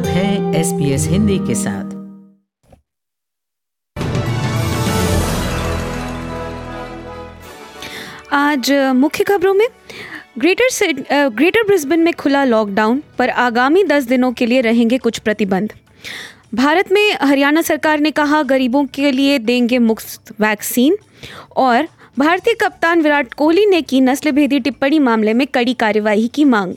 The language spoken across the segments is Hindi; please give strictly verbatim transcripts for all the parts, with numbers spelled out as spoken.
आप हैं एस बी एस हिंदी के साथ। आज मुख्य खबरों में ग्रेटर ग्रेटर ब्रिस्बेन में खुला लॉकडाउन, पर आगामी दस दिनों के लिए रहेंगे कुछ प्रतिबंध। भारत में हरियाणा सरकार ने कहा गरीबों के लिए देंगे मुफ्त वैक्सीन, और भारतीय कप्तान विराट कोहली ने की नस्लभेदी टिप्पणी मामले में कड़ी कार्यवाही की मांग।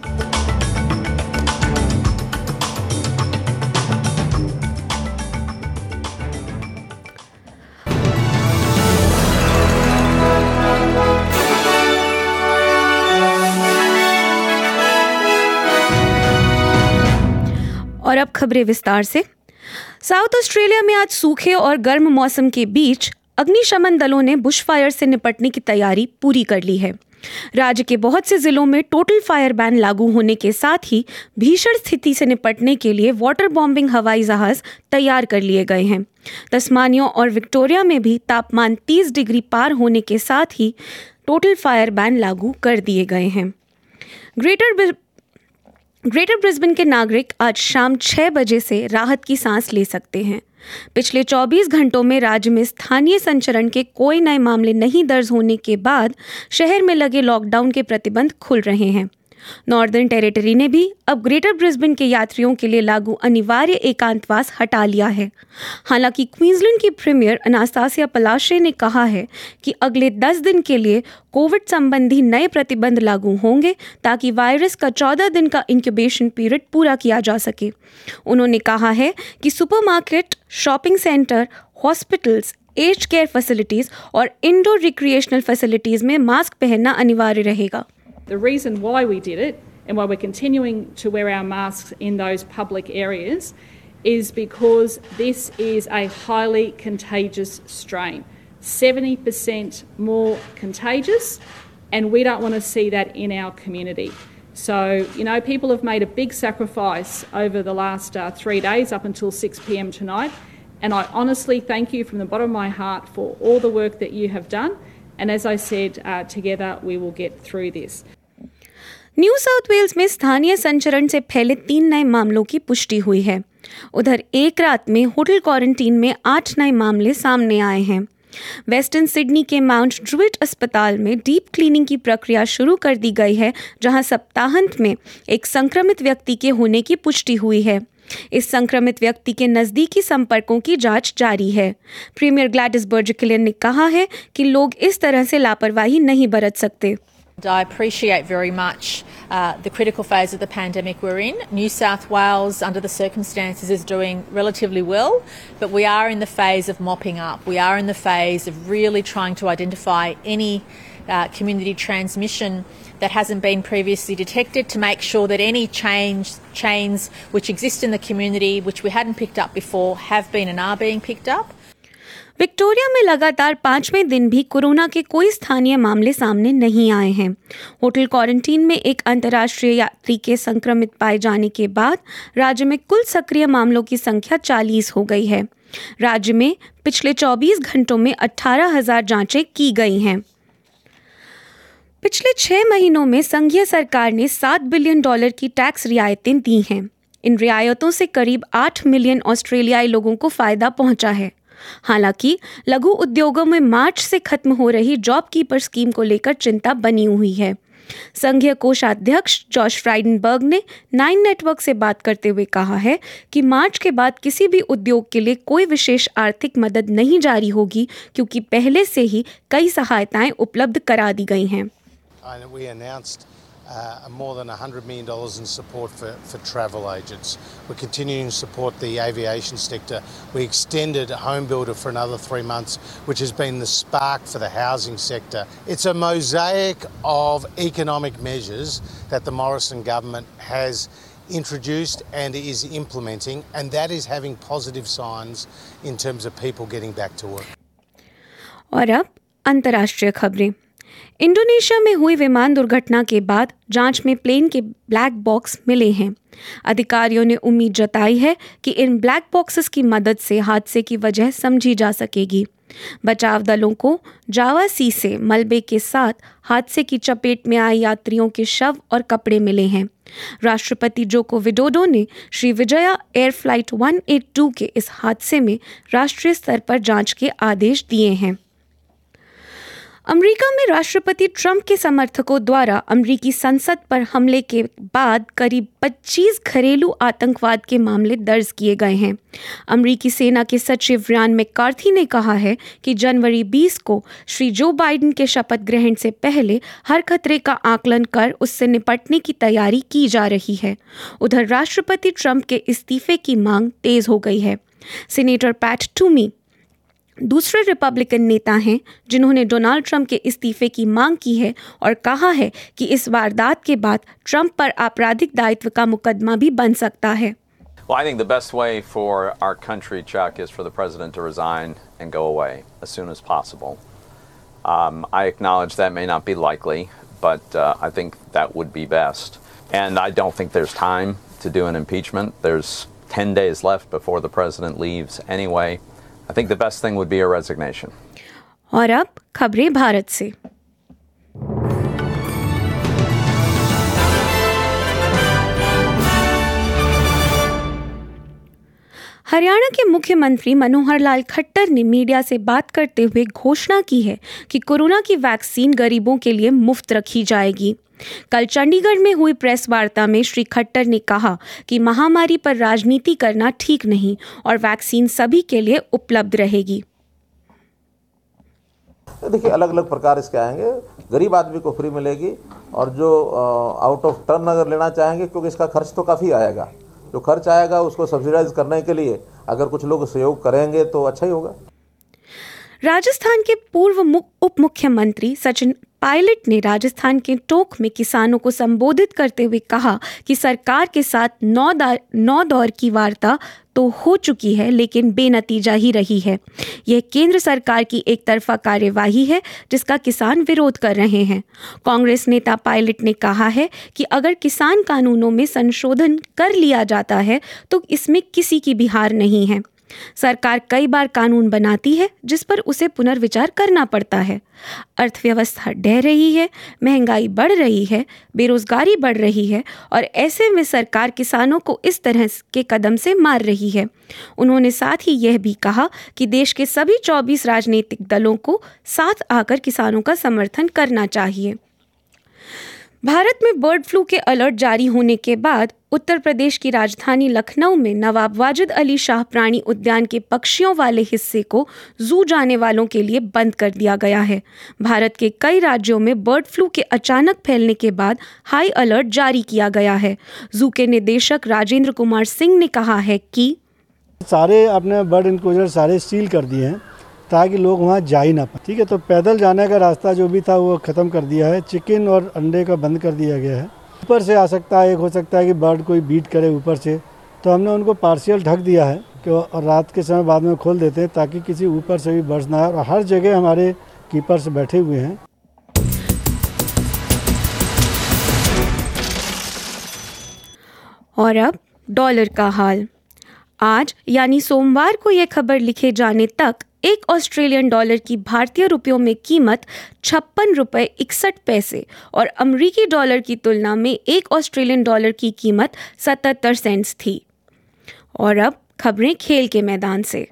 और अब खबरें विस्तार से। साउथ ऑस्ट्रेलिया में आज सूखे और गर्म मौसम के बीच अग्निशमन दलों ने बुशफायर से निपटने की तैयारी पूरी कर ली है। राज्य के बहुत से जिलों में टोटल फायर बैन लागू होने के साथ ही भीषण स्थिति से निपटने के लिए वाटर बॉम्बिंग हवाई जहाज तैयार कर लिए गए हैं। तस्मानिया और विक्टोरिया में भी तापमान तीस डिग्री पार होने के साथ ही टोटल फायर बैन लागू कर दिए गए हैं। ग्रेटर ग्रेटर ब्रिस्बेन के नागरिक आज शाम छह बजे से राहत की सांस ले सकते हैं। पिछले चौबीस घंटों में राज्य में स्थानीय संचरण के कोई नए मामले नहीं दर्ज होने के बाद शहर में लगे लॉकडाउन के प्रतिबंध खुल रहे हैं। नॉर्दर्न टेरिटरी ने भी अब ग्रेटर ब्रिस्बेन के यात्रियों के लिए लागू अनिवार्य एकांतवास हटा लिया है। हालांकि क्वींसलैंड की प्रीमियर एनास्तासिया पलाशे ने कहा है कि अगले दस दिन के लिए कोविड संबंधी नए प्रतिबंध लागू होंगे ताकि वायरस का चौदह दिन का इंक्यूबेशन पीरियड पूरा किया जा सके। उन्होंने कहा है कि supermarket, shopping centre, hospitals, age care facilities और इंडोर रिक्रिएशनल फैसिलिटीज में मास्क पहनना अनिवार्य रहेगा। The reason why we did it and why we're continuing to wear our masks in those public areas is because this is a highly contagious strain, seventy percent more contagious, and we don't want to see that in our community. So, you know, people have made a big sacrifice over the last uh, three days up until six p.m. tonight, and I honestly thank you from the bottom of my heart for all the work that you have done. And as I said, uh, together we will get through this. New South Wales में स्थानीय संचरण से फैले तीन नए मामलों की पुष्टि हुई है। उधर एक रात में होटल क्वारंटीन में आठ नए मामले सामने आए हैं। वेस्टर्न सिडनी के माउंट ड्रूइट अस्पताल में डीप क्लीनिंग की प्रक्रिया शुरू कर दी गई है, जहां सप्ताहांत में एक संक्रमित व्यक्ति के होने की पुष्टि हुई है। इस संक्रमित व्यक्ति के नज़दीकी संपर्कों की जांच जारी है। प्रीमियर ग्लैडिस बर्जिक्लियन ने कहा है कि लोग इस तरह से लापरवाही नहीं बरत सकते। I appreciate very much uh, the critical phase of the pandemic we're in. New South Wales, under the circumstances, is doing relatively well, but we are in the phase of mopping up. We are in the phase of really trying to identify any uh, community transmission that hasn't been previously detected, to make sure that any change, chains which exist in the community, which we hadn't picked up before, have been and are being picked up. Victoria में लगातार पांचवें दिन भी कोरोना के कोई स्थानीय मामले सामने नहीं आए हैं। होटल क्वारंटीन में एक अंतर्राष्ट्रीय यात्री के संक्रमित पाए जाने के बाद राज्य में कुल सक्रिय मामलों की संख्या चालीस हो गई है। राज्य में पिछले चौबीस घंटों में अठारह हजार जांचें की गई हैं। पिछले छह महीनों में संघीय सरकार ने सात बिलियन डॉलर की टैक्स रियायतें दी हैं। इन रियायतों से करीब आठ मिलियन ऑस्ट्रेलियाई लोगों को फायदा पहुंचा है। हालांकि लघु उद्योगों में मार्च से खत्म हो रही जॉब कीपर स्कीम को लेकर चिंता बनी हुई है। संघीय कोषाध्यक्ष जॉश फ्राइडनबर्ग ने नाइन नेटवर्क से बात करते हुए कहा है कि मार्च के बाद किसी भी उद्योग के लिए कोई विशेष आर्थिक मदद नहीं जारी होगी, क्योंकि पहले से ही कई सहायताएं उपलब्ध करा दी गई हैं। Uh, more than one hundred million dollars in support for, for travel agents. We're continuing to support the aviation sector. We extended Home Builder for another three months, which has been the spark for the housing sector. It's a mosaic of economic measures that the Morrison government has introduced and is implementing, and that is having positive signs in terms of people getting back to work. और अब अंतर्राष्ट्रीय खबरें। इंडोनेशिया में हुई विमान दुर्घटना के बाद जांच में प्लेन के ब्लैक बॉक्स मिले हैं। अधिकारियों ने उम्मीद जताई है कि इन ब्लैक बॉक्सेस की मदद से हादसे की वजह समझी जा सकेगी। बचाव दलों को जावा सी से मलबे के साथ हादसे की चपेट में आए यात्रियों के शव और कपड़े मिले हैं। राष्ट्रपति जोको विडोडो ने श्री विजया एयर फ्लाइट एक सौ बयासी के इस हादसे में राष्ट्रीय स्तर पर जांच के आदेश दिए हैं। अमेरिका में राष्ट्रपति ट्रंप के समर्थकों द्वारा अमेरिकी संसद पर हमले के बाद करीब पच्चीस घरेलू आतंकवाद के मामले दर्ज किए गए हैं। अमेरिकी सेना के सचिव रियान मैकार्थी ने कहा है कि जनवरी बीस को श्री जो बाइडेन के शपथ ग्रहण से पहले हर खतरे का आकलन कर उससे निपटने की तैयारी की जा रही है। उधर राष्ट्रपति ट्रंप के इस्तीफे की मांग तेज हो गई है। सीनेटर पैट टूमी दूसरे रिपब्लिकन नेता हैं जिन्होंने डोनाल्ड ट्रंप के इस्तीफे की मांग की है और कहा है कि इस वारदात के बाद ट्रंप पर आपराधिक दायित्व का मुकदमा भी बन सकता है। Well, I think the best way for our country, Chuck, is for the president to resign and go away as soon as possible. Um, I acknowledge that may not be likely, but uh, I think that would be best. And I don't think there's time to do an impeachment. There's ten days left before the president leaves anyway. I think the best thing would be a resignation. और अब खबरें भारत से। हरियाणा के मुख्यमंत्री मनोहर लाल खट्टर ने मीडिया से बात करते हुए घोषणा की है कि कोरोना की वैक्सीन गरीबों के लिए मुफ्त रखी जाएगी। कल चंडीगढ़ में हुई प्रेस वार्ता में श्री खट्टर ने कहा कि महामारी पर राजनीति करना ठीक नहीं और वैक्सीन सभी के लिए उपलब्ध रहेगी। देखिए, अलग अलग प्रकार इसके आएंगे। गरीब आदमी को फ्री मिलेगी और जो आउट ऑफ टर्न अगर लेना चाहेंगे, क्योंकि इसका खर्च तो काफ़ी आएगा, जो खर्च आएगा उसको सब्सिडाइज करने के लिए अगर कुछ लोग सहयोग करेंगे तो अच्छा ही होगा। राजस्थान के पूर्व उप मुख्यमंत्री सचिन पायलट ने राजस्थान के टोंक में किसानों को संबोधित करते हुए कहा कि सरकार के साथ नौ नौ दौर की वार्ता तो हो चुकी है लेकिन बेनतीजा ही रही है। यह केंद्र सरकार की एक तरफा कार्यवाही है जिसका किसान विरोध कर रहे हैं। कांग्रेस नेता पायलट ने कहा है कि अगर किसान कानूनों में संशोधन कर लिया जाता है तो इसमें किसी की भी हार नहीं है। सरकार कई बार कानून बनाती है जिस पर उसे पुनर्विचार करना पड़ता है। अर्थव्यवस्था ढह रही है, महंगाई बढ़ रही है, बेरोजगारी बढ़ रही है और ऐसे में सरकार किसानों को इस तरह के कदम से मार रही है। उन्होंने साथ ही यह भी कहा कि देश के सभी चौबीस राजनीतिक दलों को साथ आकर किसानों का समर्थन करना चाहिए। भारत में बर्ड फ्लू के अलर्ट जारी होने के बाद उत्तर प्रदेश की राजधानी लखनऊ में नवाब वाजिद अली शाह प्राणी उद्यान के पक्षियों वाले हिस्से को जू जाने वालों के लिए बंद कर दिया गया है। भारत के कई राज्यों में बर्ड फ्लू के अचानक फैलने के बाद हाई अलर्ट जारी किया गया है। जू के निदेशक राजेंद्र कुमार सिंह ने कहा है कि सारे अपने बर्ड इंक्लोजर सारे सील कर दिए हैं ताकि लोग वहाँ जा ही ना पाए। ठीक है, तो पैदल जाने का रास्ता जो भी था वो ख़त्म कर दिया है। चिकन और अंडे का बंद कर दिया गया है। ऊपर से आ सकता है, एक हो सकता है कि बर्ड कोई बीट करे ऊपर से, तो हमने उनको पार्शियल ढक दिया है कि और रात के समय बाद में खोल देते हैं ताकि किसी ऊपर से भी बर्ड्स ना आए। और हर जगह हमारे कीपर्स बैठे हुए हैं। और अब डॉलर का हाल। आज यानी सोमवार को यह खबर लिखे जाने तक एक ऑस्ट्रेलियन डॉलर की भारतीय रुपयों में कीमत छप्पन रुपये इकसठ पैसे और अमरीकी डॉलर की तुलना में एक ऑस्ट्रेलियन डॉलर की कीमत सतहत्तर सेंट्स थी। और अब खबरें खेल के मैदान से।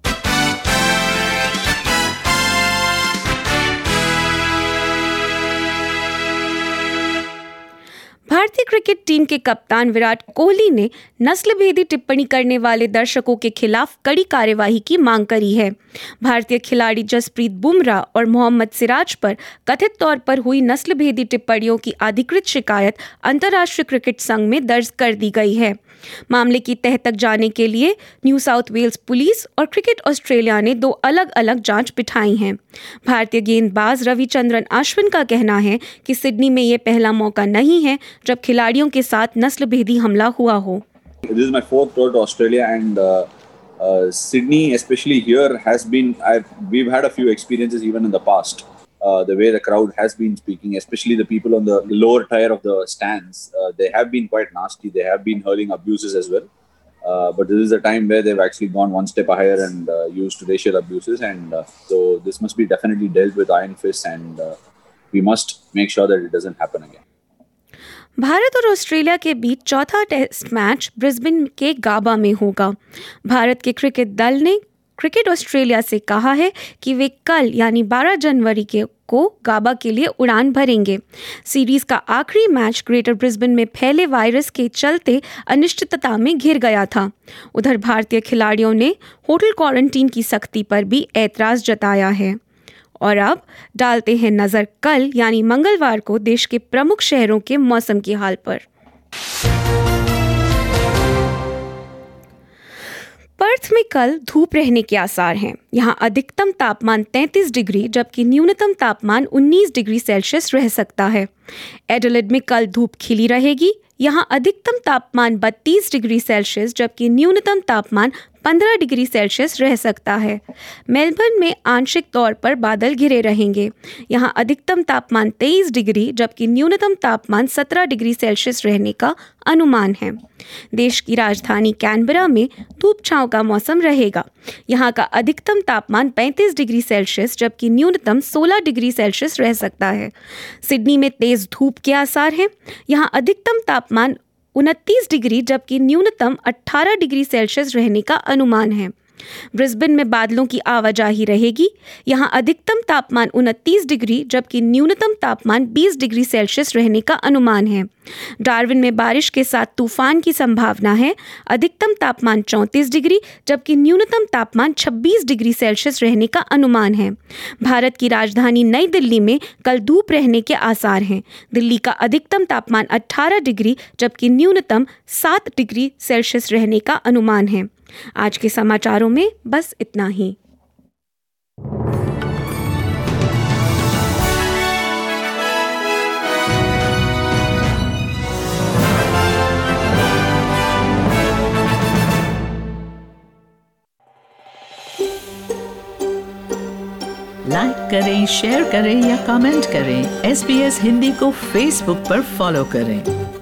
भारतीय क्रिकेट टीम के कप्तान विराट कोहली ने नस्लभेदी टिप्पणी करने वाले दर्शकों के खिलाफ कड़ी कार्यवाही की मांग करी है। भारतीय खिलाड़ी जसप्रीत बुमराह और मोहम्मद सिराज पर कथित तौर पर हुई नस्लभेदी टिप्पणियों की अधिकृत शिकायत अंतर्राष्ट्रीय क्रिकेट संघ में दर्ज कर दी गई है। मामले की तह तक जाने के लिए न्यू साउथ वेल्स पुलिस और क्रिकेट ऑस्ट्रेलिया ने दो अलग अलग जांच बिठाई हैं। भारतीय गेंदबाज रविचंद्रन अश्विन का कहना है कि सिडनी में यह पहला मौका नहीं है जब खिलाड़ियों के साथ नस्लभेदी हमला हुआ हो। This is my fourth tour to Australia and uh, uh, Sydney, especially here, has been. I've, we've had a few experiences even in the past. Uh, the way the crowd has been speaking, especially the people on the lower tier of the stands, uh, they have been quite nasty. They have been hurling abuses as well. Uh, but this is a time where they've actually gone one step higher and uh, used racial abuses, and uh, so this must be definitely dealt with iron fist, and uh, we must make sure that it doesn't happen again. Bharat और ऑस्ट्रेलिया के बीच चौथा टेस्ट मैच ब्रिस्बेन के गाबा में होगा। भारत के क्रिकेट दल ने क्रिकेट ऑस्ट्रेलिया से कहा है कि वे कल यानी बारह जनवरी के को गाबा के लिए उड़ान भरेंगे। सीरीज का आखिरी मैच ग्रेटर ब्रिस्बेन में फैले वायरस के चलते अनिश्चितता में घिर गया था। उधर भारतीय खिलाड़ियों ने होटल क्वारंटीन की सख्ती पर भी ऐतराज़ जताया है। और अब डालते हैं नज़र कल यानी मंगलवार को देश के प्रमुख शहरों के मौसम की हाल पर। पर्थ में कल धूप रहने के आसार हैं। यहाँ अधिकतम तापमान तैंतीस डिग्री जबकि न्यूनतम तापमान उन्नीस डिग्री सेल्सियस रह सकता है। एडिलेड में कल धूप खिली रहेगी। यहाँ अधिकतम तापमान बत्तीस डिग्री सेल्सियस जबकि न्यूनतम तापमान पंद्रह डिग्री सेल्सियस रह सकता है। मेलबर्न में आंशिक तौर पर बादल घिरे रहेंगे। यहाँ अधिकतम तापमान तेईस डिग्री जबकि न्यूनतम तापमान सत्रह डिग्री सेल्सियस रहने का अनुमान है। देश की राजधानी कैनबरा में धूप छांव का मौसम रहेगा। यहाँ का अधिकतम तापमान पैंतीस डिग्री सेल्सियस जबकि न्यूनतम सोलह डिग्री सेल्सियस रह सकता है। सिडनी में तेज धूप के आसार हैं। यहाँ अधिकतम तापमान उनतीस डिग्री जबकि न्यूनतम अठारह डिग्री सेल्सियस रहने का अनुमान है। ब्रिस्बेन में बादलों की आवाजाही रहेगी। यहाँ अधिकतम तापमान उनतीस डिग्री जबकि न्यूनतम तापमान बीस डिग्री सेल्सियस रहने का अनुमान है। डार्विन में बारिश के साथ तूफान की संभावना है। अधिकतम तापमान चौंतीस डिग्री जबकि न्यूनतम तापमान छब्बीस डिग्री सेल्सियस रहने का अनुमान है। भारत की राजधानी नई दिल्ली में कल धूप रहने के आसार हैं। दिल्ली का अधिकतम तापमान अठारह डिग्री जबकि न्यूनतम सात डिग्री सेल्सियस रहने का अनुमान है। आज के समाचारों में बस इतना ही। लाइक करें, शेयर करें या कमेंट करें। एस बी एस हिंदी को फेसबुक पर फॉलो करें।